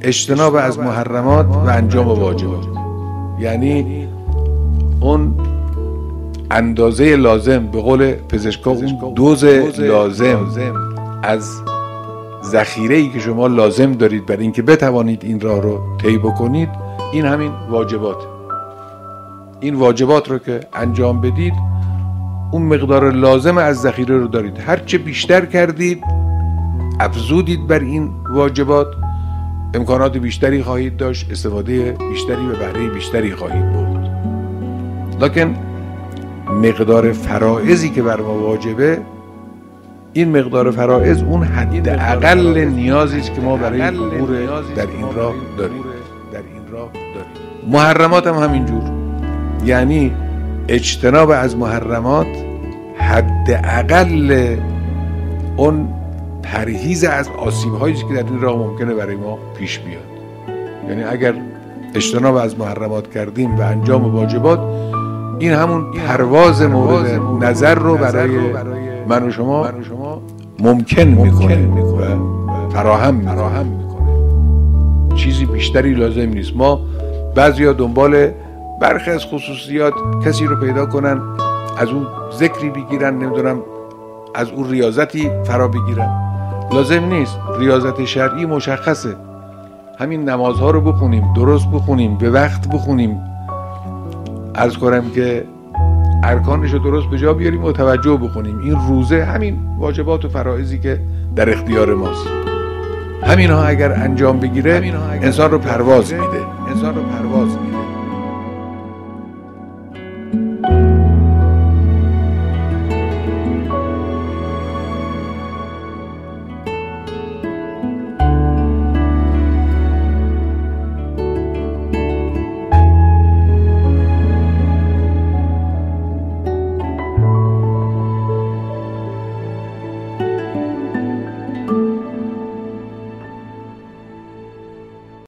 اجتناب از محرمات و انجام واجبات. یعنی اون اندازه لازم، به قول پزشکا اون دوز لازم از ذخیره‌ای که شما لازم دارید برای اینکه بتوانید این راه رو طی بکنید، این همین واجبات. این واجبات رو که انجام بدید اون مقدار لازم از ذخیره رو دارید. هرچه بیشتر کردید، افزودید بر این واجبات، امکانات بیشتری خواهید داشت، استفاده بیشتری و بهره بیشتری خواهید برد. لکن مقدار فرائضی که بر ما واجبه، این مقدار فرائض اون حد اقل نیازی است که ما برای امور در این راه داریم. محرمات هم همینجور. یعنی اجتناب از محرمات حد اقل اون پرهیز از آسیب‌هایی که در این راه ممکنه برای ما پیش بیاد. یعنی اگر اجتناب از محرمات کردیم و انجام واجبات، این همون پرواز مورد نظر رو برای من و شما ممکن میکنه و فراهم میکنه. چیزی بیشتری لازم نیست. ما بعضیا دنبال برخی از خصوصیات کسی رو پیدا کنن، از اون ذکری بگیرن، نمیدونم از اون ریاضتی فرا بگیرن. لازم نیست. ریاضت شرعی مشخصه. همین نمازها رو بخونیم، درست بخونیم، به وقت بخونیم، عرض کنم که ارکانش رو درست به جا بیاریم و توجه بخونیم. این روزه همین واجبات و فرائضی که در اختیار ماست، همین ها اگر انجام بگیره انسان رو پرواز میده.